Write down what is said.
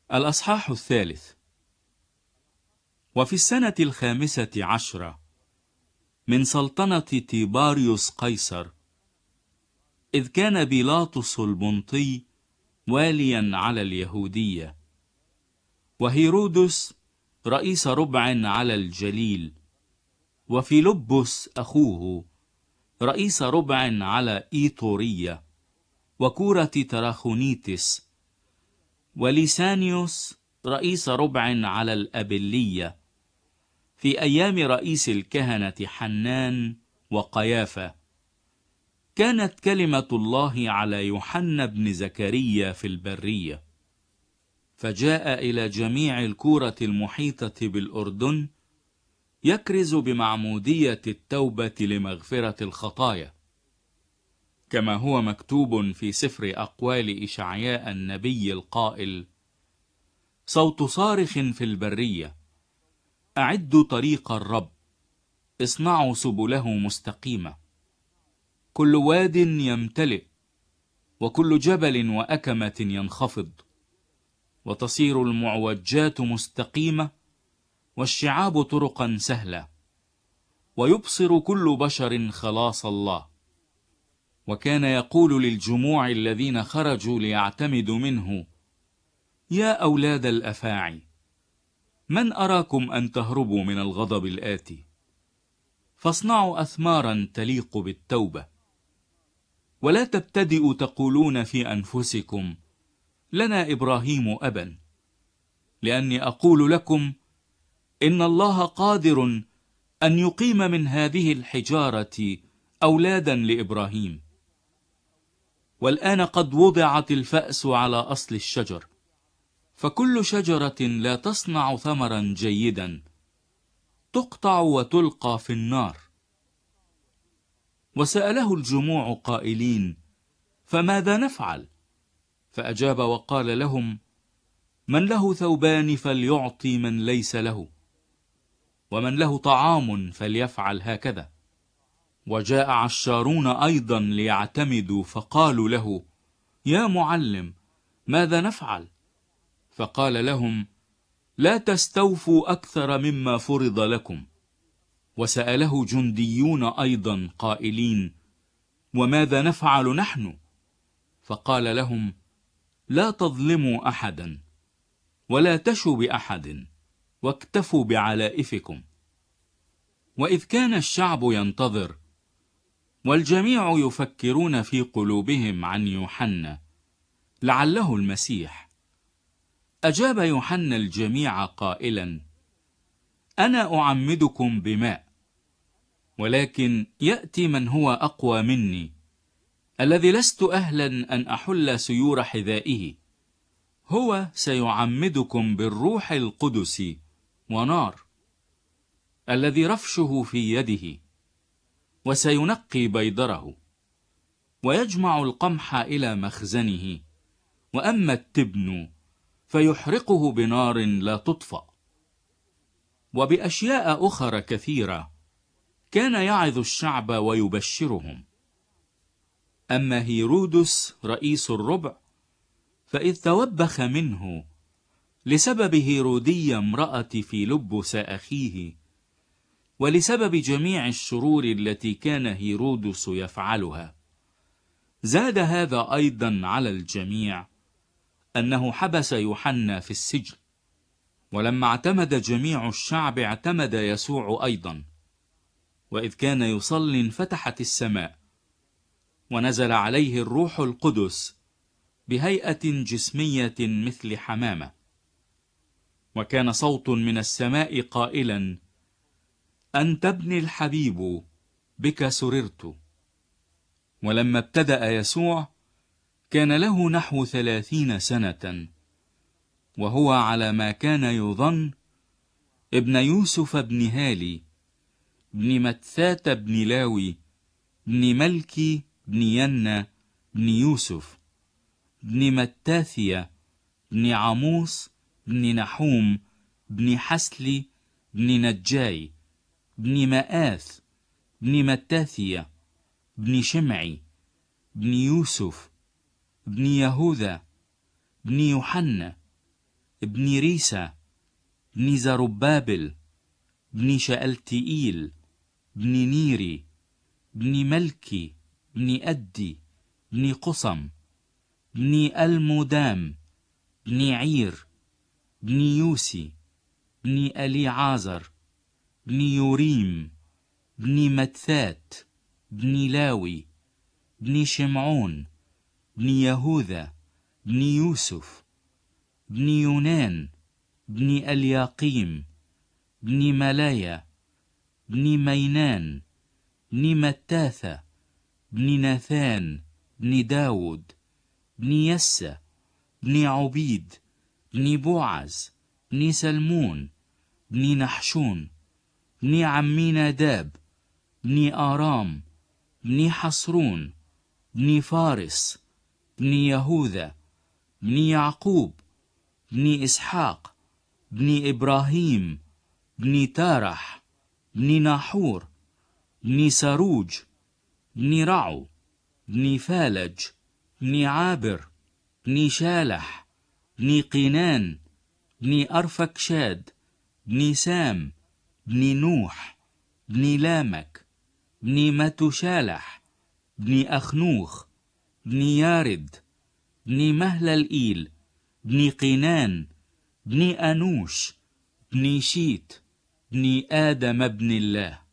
الأصحاح 3. وفي السنة 15 من سلطنة تيباريوس قيصر، إذ كان بيلاطس البنطي واليا على اليهودية، وهيرودس رئيس ربع على الجليل، وفيلبس أخوه رئيس ربع على إيطورية، وكورة تراخونيتس، وليسانيوس رئيس ربع على الأبلية، في أيام رئيس الكهنة حنان وقيافة، كانت كلمة الله على يوحنا بن زكريا في البرية، فجاء إلى جميع الكورة المحيطة بالأردن يكرز بمعمودية التوبة لمغفرة الخطايا، كما هو مكتوب في سفر أقوال إشعياء النبي القائل: صوت صارخ في البرية، أعدوا طريق الرب، اصنعوا سبله مستقيمة. كل واد يمتلئ، وكل جبل وأكمة ينخفض، وتصير المعوجات مستقيمة، والشعاب طرقا سهلة، ويبصر كل بشر خلاص الله. وكان يقول للجموع الذين خرجوا ليعتمدوا منه: يا أولاد الأفاعي، من أراكم أن تهربوا من الغضب الآتي؟ فاصنعوا أثمارا تليق بالتوبة، ولا تبتدئوا تقولون في أنفسكم: لنا إبراهيم أبا، لأني أقول لكم إن الله قادر أن يقيم من هذه الحجارة أولادا لإبراهيم. والآن قد وضعت الفأس على أصل الشجر، فكل شجرة لا تصنع ثمرا جيدا تقطع وتلقى في النار. وسأله الجموع قائلين: فماذا نفعل؟ فأجاب وقال لهم: من له ثوبان فليعطي من ليس له، ومن له طعام فليفعل هكذا. وجاء عشارون أيضا ليعتمدوا، فقالوا له: يا معلم، ماذا نفعل؟ فقال لهم: لا تستوفوا أكثر مما فرض لكم. وسأله جنديون أيضا قائلين: وماذا نفعل نحن؟ فقال لهم: لا تظلموا أحدا، ولا تشوا بأحد، واكتفوا بعلائفكم. وإذ كان الشعب ينتظر، والجميع يفكرون في قلوبهم عن يوحنا لعله المسيح، أجاب يوحنا الجميع قائلا: أنا أعمدكم بماء، ولكن يأتي من هو أقوى مني، الذي لست أهلا أن أحل سيور حذائه. هو سيعمدكم بالروح القدس ونار، الذي رفشه في يده، وسينقي بيدره، ويجمع القمح إلى مخزنه، وأما التبن فيحرقه بنار لا تطفأ. وبأشياء أخرى كثيرة كان يعظ الشعب ويبشرهم. أما هيرودس رئيس الربع، فإذ توبخ منه لسبب هيرودية امرأة فيلبس أخيه، ولسبب جميع الشرور التي كان هيرودس يفعلها، زاد هذا أيضا على الجميع أنه حبس يوحنا في السجن. ولما اعتمد جميع الشعب اعتمد يسوع أيضا. وإذ كان يصلي انفتحت السماء، ونزل عليه الروح القدس بهيئة جسمية مثل حمامة، وكان صوت من السماء قائلا: أنت ابني الحبيب، بك سررت. ولما ابتدأ يسوع كان له نحو 30 سنة، وهو على ما كان يظن ابن يوسف بن هالي، بن متثات بن لاوي، بن ملكي بن ينا، بن يوسف، بن متاثية، بن عموس، بن نحوم، بن حسلي، بن نجاي، بن مآث، بن متاثية، بن شمعي، بن يوسف، بن يهوذا، بن يوحنا، ابن ريسا، ابن زربابل، ابن شألتئيل، ابن نيري، ابن ملكي، ابن أدي، ابن قصم، ابن المدام، ابن عير، ابن يوسي، ابن أليعازر، ابن يوريم، ابن متثات، ابن لاوي، ابن شمعون، ابن يهوذا، ابن يوسف، ابن يونان، ابن الياقيم، ابن ملايا، ابن مينان، ابن متاثة، ابن ناثان، ابن داود، ابن يسى، ابن عبيد، ابن بوعز، ابن سلمون، ابن نحشون، ابن عميناداب، ابن آرام، ابن حصرون، ابن فارس، ابن يهوذا، ابن يعقوب، ابن إسحاق، ابن إبراهيم، ابن تارح، ابن ناحور، ابن سروج، ابن رعو، ابن فالج، ابن عابر، ابن شالح، ابن قينان، ابن أرفكشاد، ابن سام، ابن نوح، ابن لامك، ابن متوشالح، ابن أخنوخ، ابن يارد، ابن مهللئيل، ابن قينان، ابن أنوش، ابن شيت، ابن آدم ابن الله.